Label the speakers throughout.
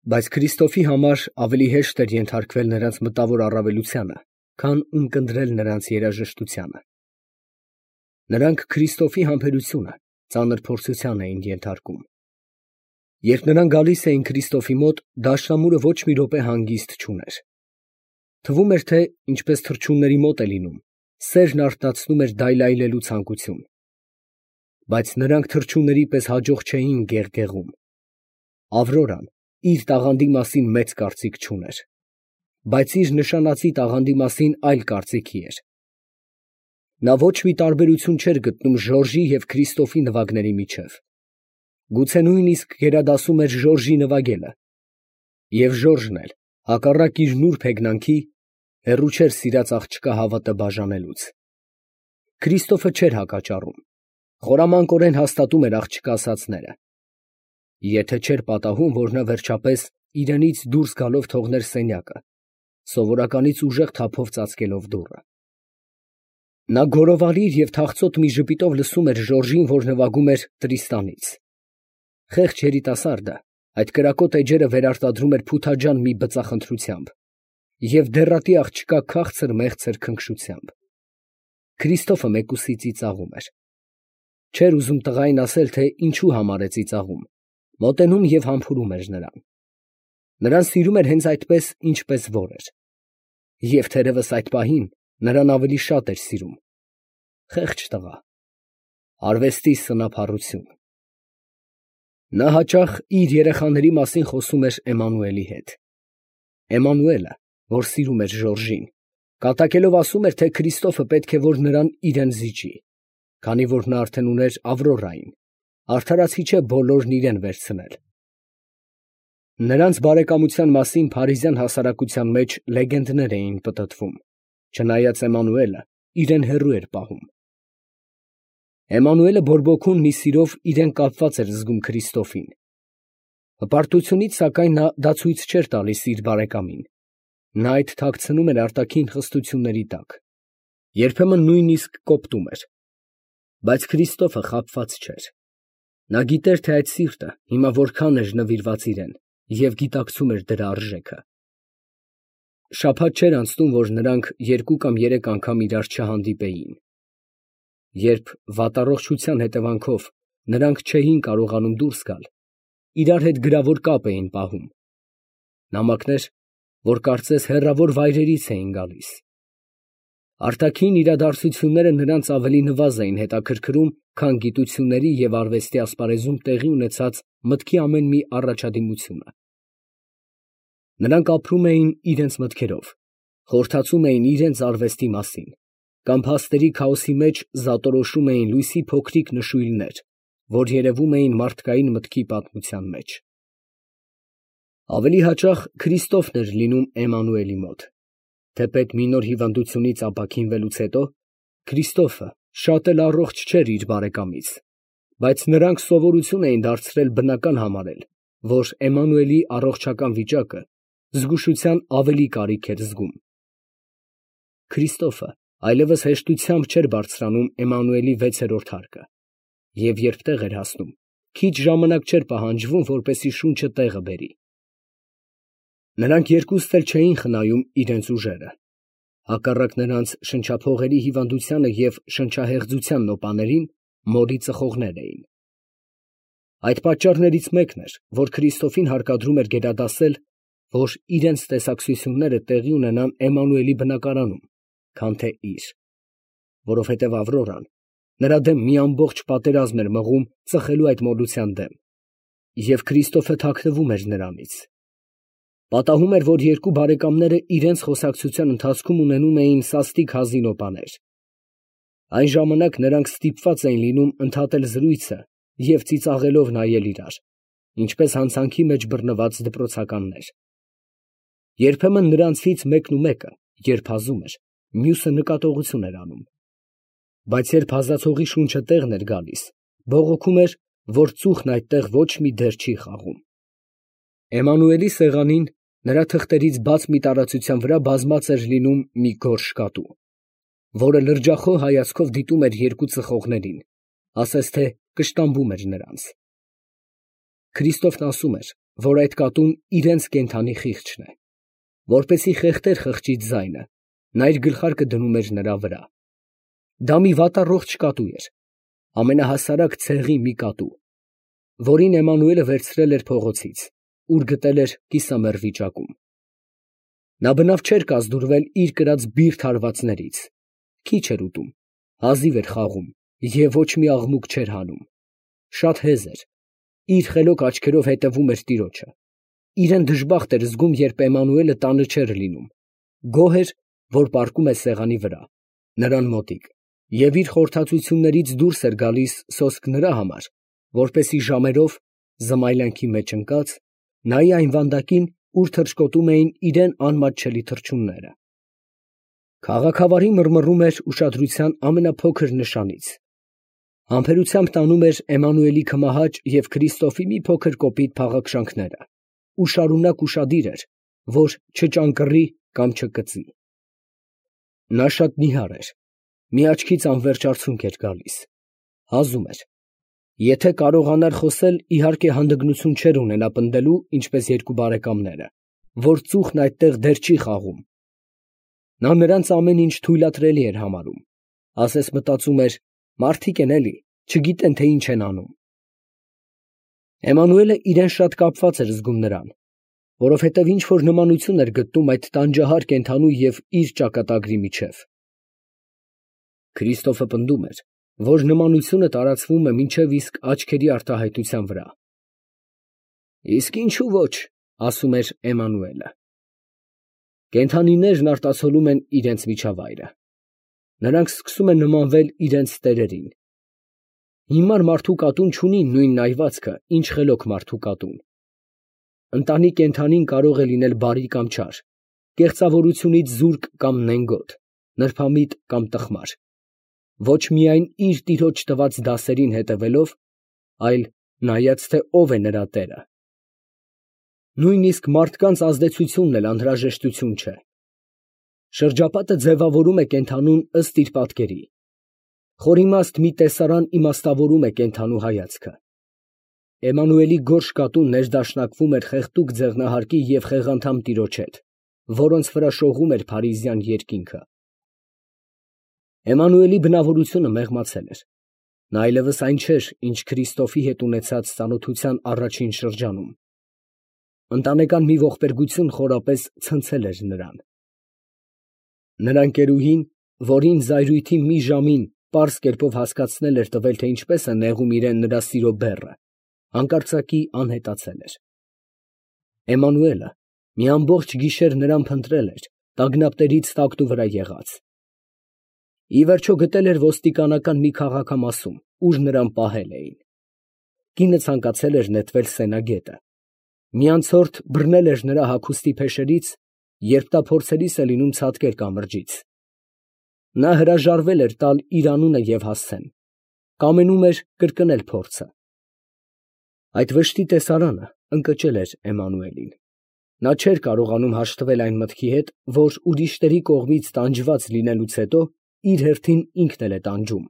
Speaker 1: Բայց Քրիստոֆի համար ավելի հեշտ էր ենթարկվել նրանց մտավոր առավելությանը, քան ունկնդրել նրանց երաժշտությանը։ Նրանք Քրիստոֆի համբերությունը ծանր փորձության էին ենթարկում։ Երբ նրանք գալիս էին Քրիստոֆի մոտ, դաշնամուրը ոչ մի րոպե հանգիստ չուներ։ Թվում էր, թե ինչպես թռչունների մոտ է լինում, սերն արթնացնում էր դայլայլելու ցանկություն։ Բայց նրանք թռչունների պես հաջող չէին գեղգեղում։ Ավրորան իր տաղանդի մասին մեծ կարծիք չուներ, բայց իր նշանածի տաղանդի մասին այլ կարծիքի էր։ Նա ոչ մի տարբերություն չէր գտնում Ժորժի և Քրիստոֆի նվագների միջև։ Գուցե նույնիսկ գերադասում էր Ժորժի նվագելը։ Եվ Ժորժն էլ, հակառակ իր նուրբ հեգնանքի, հեռու չէր սիրած աղջկա հավատը բաժանելուց։ Քրիստոֆը չէր հակաճառում, խորամանկորեն հաստատում էր աղջկա ասածները։ Եթե չէր պատահում, որ նա վերջապես իրենից դուրս գալով թողներ սենյակը, սովորականից ուժեղ թափով ծածկելով դուռը։ Նա գորովալիր և թախծոտ մի ժպիտով լսում էր Ժորժին, որ նվագում էր Տրիստանից։ Խեղճ երիտասարդը այդ կրակոտ էջերը վերարտադրում էր փութաջան մի բծախնդրությամբ և դեռատի աղջկա քաղցր մեղցր քնքշությամբ։ Քրիստոֆը մեկուսի ծիծաղում էր։ Չէր ուզում տղային ասել, թե ինչու համար է ծիծաղում, մոտենում և համբուրում էր նրան։ Նրան սիրում էր հենց այդպես, ինչպես որ էր։ Եվ թերևս այդ պահին նրան ավելի շատ էր սիրում։ Խեղճ տղա, արվեստի սնափառություն։ Նա հաճախ իր երեխաների մասին խոսում էր Էմանուելի հետ։ Էմանուելը, որ սիրում էր Ժորժին, կատակելով ասում էր, թե Քրիստոֆը պետք է որ նրան իրան զիջի, քանի որ նա արդեն ուներ Ավրորային, արդարացի չէ բոլորն իրան վերցնել։ Նրանց բարեկամության մասին փարիզյան հասարակության մեջ լեգենդներ էին պտտվում, չնայած Էմանուելը իրան հեռու էր պահում։ Էմանուելը բորբոքուն մի սիրով իրան կապված էր զգում Քրիստոֆին։ Հպարտությունից, սակայն, նա դա ցույց չէր տալիս իր բարեկամին։ Նա այդ թաքցնում էր արտաքին խստությունների տակ։ Երբեմն նույնիսկ կոպտում էր։ Բայց Քրիստոֆը խաբված չէր։ Նա գիտեր, թե այդ սիրտը հիմա որքան էր նվիրված իրան և գիտակցում էր դրա արժեքը։ Շաբաթ չէր անցնում, որ նրանք 2 կամ 3 անգամ իրար չհանդիպեին։ Երբ վատառողջության հետևանքով նրանք չէին կարողանում դուրս գալ, իրար հետ գրավոր կապ էին պահում։ Նամակներ, որ կարծես հեռավոր վայրերից էին գալիս։ Արտաքին իրադարձությունները նրանց ավելի նվազ էին հետաքրքրում, քան գիտությունների և արվեստի ասպարեզում տեղի ունեցած մտքի ամեն մի առաջադիմությունը։ Նրանք ապրում էին իրենց մտքերով, խորհրդածում էին իրենց արվեստի մասին, կամ փաստերի քաոսի մեջ զատորոշում էին լույսի փոքրիկ նշույլներ, որ երևում էին մարդկային մտքի պատմության մեջ։ Ավելի հաճախ Քրիստոֆն էր լինում Էմանուելի մոտ։ Թեպետ մի նոր հիվանդությունից ապաքինվելուց հետո Քրիստոֆը շատ էլ առողջ չէր իր բարեկամից, բայց նրանք սովորություն էին դարձրել բնական համարել, որ Էմանուելի առողջական վիճակը զգուշության ավելի կարիք էր զգում։ Քրիստոֆը այլևս հեշտությամբ չէր բարձրանում Էմանուելի 6-րդ հարկը, և երբ տեղ էր հասնում, քիչ ժամանակ չէր պահանջվում, որպեսզի շունչը տեղը բերի։ Նրանք երկուստ էլ չէին խնայում իրենց ուժերը, հակառակ նրանց շնչափողերի հիվանդությանը և շնչահեղձության նոպաներին մորի ծխողներ էին։ Այդ պատճառներից մեկն էր, որ Քրիստոֆին հարկադրում էր գերադասել, որ իրենց տեսակցությունները տեղի ունենան Էմանուելի բնակարանում, քան թե իր, որովհետև Ավրորան նրա դեմ մի ամբողջ պատերազմ էր մղում ծխելու այդ մոլության դեմ, և Քրիստոֆը թաքնվում էր նրանից։ Պատահում էր, որ երկու բարեկամները իրենց խոսակցության ընթացքում ունենում էին սաստիկ հազի նոպաներ։ Այն ժամանակ նրանք ստիպված էին լինում ընդհատել զրույցը և ծիծաղելով նայել իրար, ինչպես հանցանքի մեջ բռնված դպրոցականներ։ Երբեմն նրանցից մեկն ու մեկը, երբ հազում էր, մյուսը նկատողություն էր անում։ Բայց երբ հազացողի շունչը տեղն էր գալիս, բողոքում էր, որ ծուխն այդտեղ ոչ մի դեր չի խաղում։ Էմանուելի սեղանին նրա թղթերից բաց մի տարածության վրա բազմած էր լինում մի գորշ կատու, որը լրջախոհ հայացքով դիտում էր երկու ծխողներին, ասես թե կշտամբում էր նրանց։ Քրիստոֆն ասում էր, որ այդ կատուն իրենց կենդանի խիղճն է, որպեսի խեղդեր խղճից ձայնը, նա իր գլխարկը դնում էր նրա վրա։ Դա մի վատառողջ կատու էր, ամենահասարակ ցեղի մի կատու, որին Էմանուելը վերցրել էր փողոցից, ուր գտել էր կիսամեռ վիճակում։ Նա բնավ չէր կազդուրվել իր կրած բիրտ հարվածներից, քիչ էր ուտում, հազիվ էր խաղում և ոչ մի աղմուկ չէր հանում, շատ հեզ էր, իր խելոք աչքերով հետևում էր տիրոջը, իրեն դժբախտ էր զգում, երբ Էմանուելը տանը չէր լինում, գոհ էր, որ պառկում է սեղանի վրա, նրան մոտիկ, և իր խորհրդածություններից դուրս էր գալիս սոսկ նրա համար, որպեսզի ժամերով, զմայլանքի մեջ ընկած, նայի այն վանդակին, ուր թռչկոտում էին իրան անմատչելի թռչունները։ Քաղաքավարի մռմռում էր ուշադրության ամենափոքր նշանից, համբերությամբ տանում էր Էմանուելի քմահաճ և Քրիստոֆի մի փոքր կոպիտ փաղաքշանքները ու շարունակ ուշադիր էր, որ չճանկռի կամ չկծի։ Նա շատ նիհար էր, մի աչքից անվերջ արցունք էր գալիս, հազում էր, եթե կարողանար խոսել, իհարկե հանդգնություն չէր ունենա պնդելու, ինչպես երկու բարեկամները, որ ծուխն այդտեղ դեռ չի խաղում։ Նա նրանց ամեն ինչ թույլատրելի էր համարում, ասես մտածում էր, մարդիկ են էլի, չգիտեն, թե ինչ են անում։ Էմանուելը իրեն շատ կապված էր զգում նրան, որովհետև ինչ-որ նմանություն էր գտնում այդ տանջահար կենդանու և իր ճակատագրի միջև։ Քրիստոֆը պնդում էր, որ նմանությունը տարածվում է մինչև իսկ աչքերի արտահայտության վրա։ Իսկ ինչու ոչ, ասում էր Էմանուելը։ Կենդանիներն արտացոլում են իրենց միջավայրը։ Նրանք սկսում են նմանվել իրենց տերերին։ Հիմար մարդու կատուն չունի նույն այվածքը, ինչ խելոք մարդու կատուն։ Ընտանի կենդանին կարող է լինել բարի կամ չար, կեղծավորությունից զուրկ կամ նենգոտ, նրբամիտ կամ տխմար, ոչ միայն իր տիրոջ տված դասերին հետևելով, այլ նայած, թե ով է նրա տերը։ Նույնիսկ մարդկանց ազդեցությունն էլ անհրաժեշտություն չէ։ Շրջապատը ձևավորում է կենդանուն ըստ իր պատկերի։ Խորիմաստ մի տեսարան իմաստավորում է կենդանու հայացքը։ Էմանուելի գորշ կատուն ներդաշնակվում էր խեղդուկ ձեղնահարկի և խեղանդամ տիրոջ հետ, որոնց վրա շողում էր փարիզյան երկինքը։ Էմանուելի բնավորությունը մեղմացել էր։ Նա այլևս այն չէր, ինչ Քրիստոֆի հետ ունեցած ծանոթության առաջին շրջանում։ Ընտանեկան մի ողբերգություն խորապես ցնցել էր նրան։ Նրա ընկերուհին, որին զայրույթի մի ժամին պարզ կերպով հասկացնել էր տվել, թե ինչպես է նեղում իրան նրա սիրո բեռը, հանկարծակի անհետացել էր։ Էմանուելը մի ամբողջ գիշեր նրան փնտրել էր, տագնապներից տակտու վրա եղած։ Ի վերջո գտել էր ոստիկանական մի քաղաքամասում, ուր նրան պահել էին։ Կինը ցանկացել էր նետվել Սենագետը։ Մի անցորդ բռնել էր նրա հագուստի փեշերից, երբ նա փորձելիս է լինում ցատկել կամրջից։ Նա հրաժարվել էր տալ իր անունը և հասցեն, կամենում էր կրկնել փորձը։ Այդ վշտի տեսարանը ընկճել էր Էմանուելին։ Նա չէր կարողանում հաշտվել այն մտքի հետ, որ ուրիշների կողմից տանջված լինելուց հետո իր հերթին ինքն էլ է տանջում։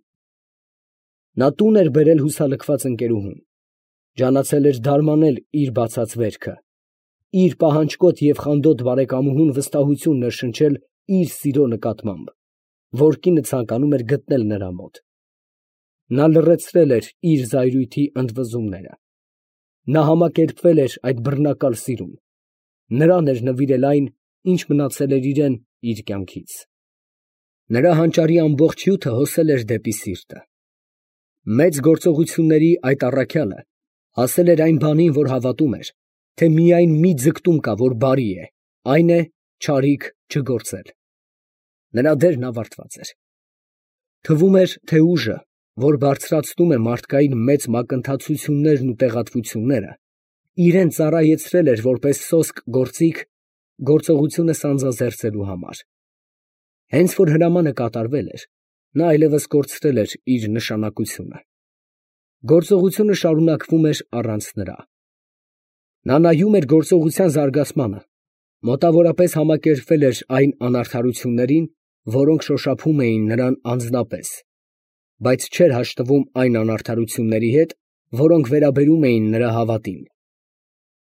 Speaker 1: Նա տուն էր բերել հուսալքված ընկերուհուն, ջանացել էր դարմանել իր բացած վերքը, իր պահանջկոտ և խանդոտ բարեկամուհուն վստահություն ներշնչել իր սիրո նկատմամբ, որ կինը ցանկանում էր գտնել նրա մոտ։ Նա լռեցրել էր իր զայրույթի ընդվզումները։ Նա համակերպվել էր այդ բռնակալ սիրուն, նրան էր նվիրել այն, ինչ մնացել էր իրան իր կյանքից։ Նրա հանճարի ամբողջ հյութը հոսել էր դեպի սիրտը։ Մեծ գործողությունների այդ առաքյալը հասել էր այն բանին, որ հավատում էր, թե միայն մի ձգտում կա, որ բարի է, այն է չարիք չգործել։ Նրա դերն ավարտված էր։ Թվում էր, թե ուժը, որ բարձրացնում է մարդկային մեծ մակընթացություններն ու տեղատվությունները, իրեն ծառայեցրել էր որպես սոսկ գործիք գործողությունը սանձազերծելու համար։ Հենց որ հրամանը կատարվել էր, նա այլևս կորցրել էր իր նշանակությունը։ Գործողությունը շարունակվում էր առանց նրա։ Նա նայում էր գործողության զարգացմանը, մոտավորապես համակերպվել էր այն անարդարություններին, որոնք շոշափում էին նրան անձնապես, բայց չէր հաշտվում այն անարդարությունների հետ, որոնք վերաբերում էին նրա հավատին։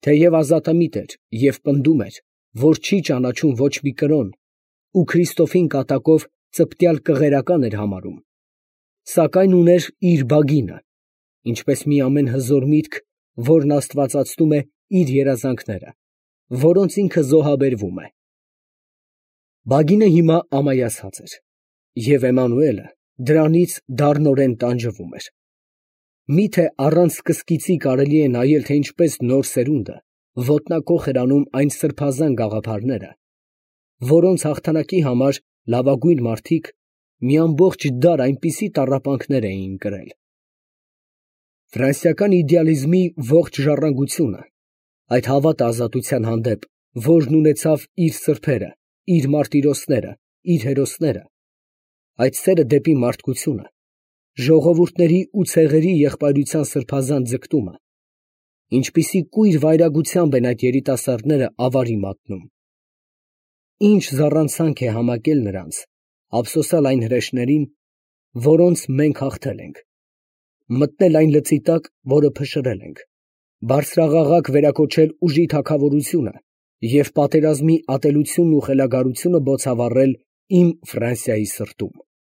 Speaker 1: թեև ազատամիտ էր և պնդում էր, որ չի ճանաչում ոչ մի կրոն ու Քրիստոֆին կատակով ծպտյալ կղերական էր համարում, սակայն ուներ իր բագինը, ինչպես մի ամեն հզոր միտք, որն աստվածացնում է իր երազանքները, որոնց ինքը զոհաբերվում է։ Բագինը հիմա ամայացած էր, և Էմանուելը դրանից դառնորեն տանջվում էր։ Միթե առանց սկզկիցի կարելի է նայել, թե ինչպես նոր սերունդը ոտնակոխ էր անում այն սրբազան գաղափարները, որոնց հաղթանակի համար լավագույն մարդիկ մի ամբողջ դար այնպիսի տառապանքներ էին կրել։ Ֆրանսիական իդեալիզմի ողջ ժառանգությունը, այդ հավատը ազատության հանդեպ, որն ունեցավ իր սրբերը, իր մարտիրոսները, իր հերոսները, այդ սերը դեպի մարդկությունը, ժողովուրդների ու ցեղերի եղբայրության սրբազան ձգտումը, ինչպիսի կույր վայրագությամբ են այդ երիտասարդները ավարի մատնում։ Ինչ զառանցանք է համակել նրանց, ափսոսալ այն հրեշներին, որոնց մենք հաղթել ենք, մտնել այն լծի տակ, որը փշրել ենք, բարձրաղաղակ վերակոչել ուժի թագավորությունը և պատերազմի ատելությունն ու խելագարությունը բոցավառել իմ Ֆրանսիայի սրտում։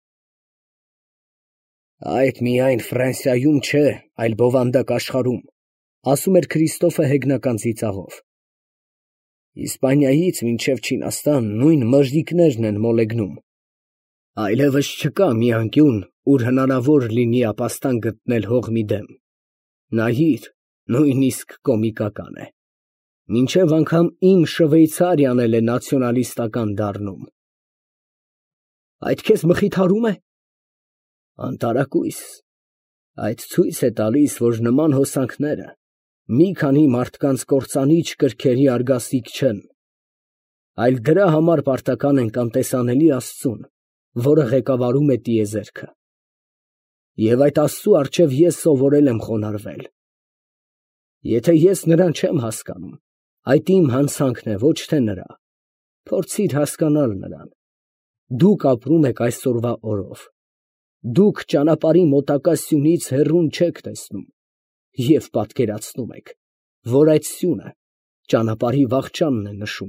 Speaker 1: Այդ միայն Ֆրանսիայում չէ, այլ բովանդակ աշխարհում, ասում էր Քրիստոֆը հեգնական ծիծաղով։ Իսպանիայից մինչև Չինաստան նույն մժիկներն են մոլեգնում։ Այլևս չկա մի անկյուն, ուր հնարավոր լինի ապաստան գտնել հողմի դեմ։ Նայիր, նույնիսկ կոմիկական է։ Մինչև անգամ իմ Շվեյցարիան էլ է նացիոնալիստական դառնում։ Այդ քեզ մխիթարում է։ Անտարակույս, այդ ցույց է տալիս, որ նման հոսանքները մի քանի մարդկանց կործանիչ կրքերի արգասիկ չեն, այլ դրա համար պարտական են անտեսանելի Աստծուն, որը ղեկավարում է տիեզերքը։ Եվ այդ Աստծու առջև ես սովորել եմ խոնարհվել։ Եթե ես նրան չեմ հասկանում, այդ իմ հանցանքն է, ոչ թե նրա։ Փորձիր հասկանալ նրան։ Դուք ապրում եք այսօրվա օրով։ Դուք ճանապարհի մոտակա սյունից հեռուն չեք տեսնում և պատկերացնում եք, որ այդ սյունը ճանապարհի վախճանն է նշում։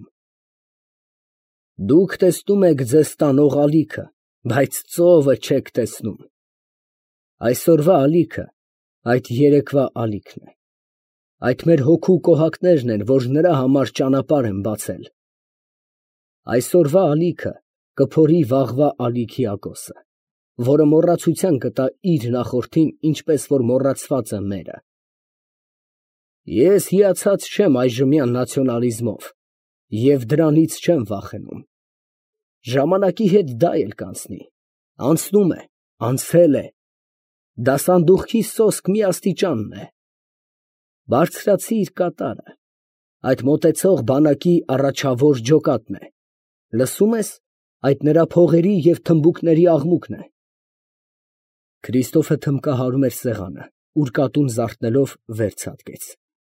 Speaker 1: Դուք տեսնում եք ձեզ տանող ալիքը, բայց ծովը չեք տեսնում։ Այսօրվա ալիքը այդ երեկվա ալիքն է։ Այդ մեր հոգու կոհակներն են, որ նրա համար ճանապարհ են բացել։ Այսօրվա ալիքը կփորի վաղվա ալիքի ակոսը, որը մոռացության կտա իր նախորդին, ինչպես որ մոռացված է մերը։ Ես հիացած չեմ այժմյան նացիոնալիզմով և դրանից չեմ վախենում։ Ժամանակի հետ դա էլ կանցնի, անցնում է, անցել է, դա սանդուղքի սոսկ մի աստիճանն է։ Բարձրացիր կատարը, այդ մոտեցող բանակի առաջավոր ջոկատն է, լսում ես, այդ նրա փողերի և թմբուկների աղմուկն է։ Քրիստոֆը թմբկահարում էր սեղանը, ուրկատուն զարթնելով վեր ցատկեց։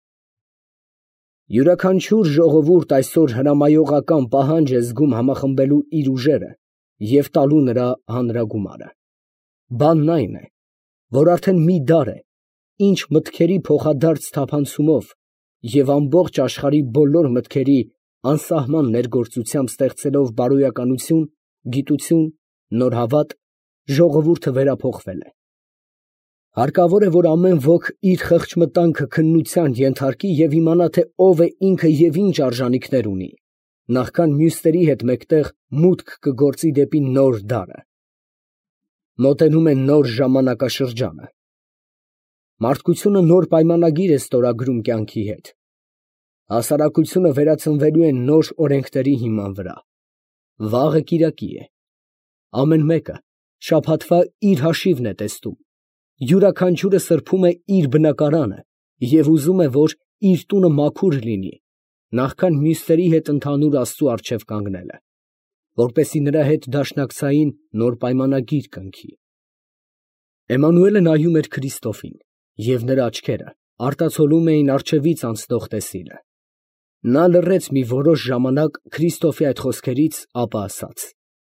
Speaker 1: Յուրաքանչյուր ժողովուրդ այսօր հրամայողական պահանջ է զգում համախմբելու իր ուժերը և տալու նրա հանրագումարը։ Բանն այն է, որ արդեն մի դար է, ինչ մտքերի փոխադարձ թափանցումով և ամբողջ աշխարհի բոլոր մտքերի անսահման ներգործությամբ ստեղծելով բարոյականություն, գիտություն, նոր հավատ, ժողովուրդը վերափոխվել է։ Հարկավոր է, որ ամեն ոք իր խղճմտանքը քննության ենթարկի և իմանա, թե ով է ինքը և ինչ արժանիքներ ունի, նախքան մյուսների հետ մեկտեղ մուտք կգործի դեպի նոր դարը։ Մոտենում է նոր ժամանակաշրջանը։ Մարդկությունը նոր պայմանագիր է ստորագրում կյանքի հետ։ Հասարակությունը վերածնվելու է նոր օրենքների հիման վրա։ Վաղը կիրակի է։ Ամեն մեկը շաբաթվա իր հաշիվն է տեսնում։ Յուրաքանչյուրը սրբում է իր բնակարանը և ուզում է, որ իր տունը մաքուր լինի, նախքան մյուսների հետ ընդհանուր Աստծու առջև կանգնելը, որպեսզի նրա հետ դաշնակցային նոր պայմանագիր կնքի։ Էմանուելը նայում էր Քրիստոֆին, և նրա աչքերը արտացոլում էին առջևից անցնող տեսիլը։ Նա լռեց մի որոշ ժամանակ Քրիստոֆի այդ խոսքերից, ապա ասաց.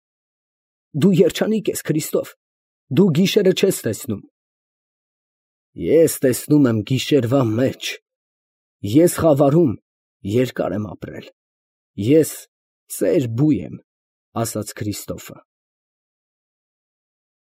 Speaker 1: Դու երջանիկ ես, Քրիստոֆ, դու գիշերը չես տեսնում։ Ես տեսնում եմ գիշերվա մեջ Ես խավարում երկար եմ ապրել, ես ծեր բույ եմ, ասաց Քրիստոֆը։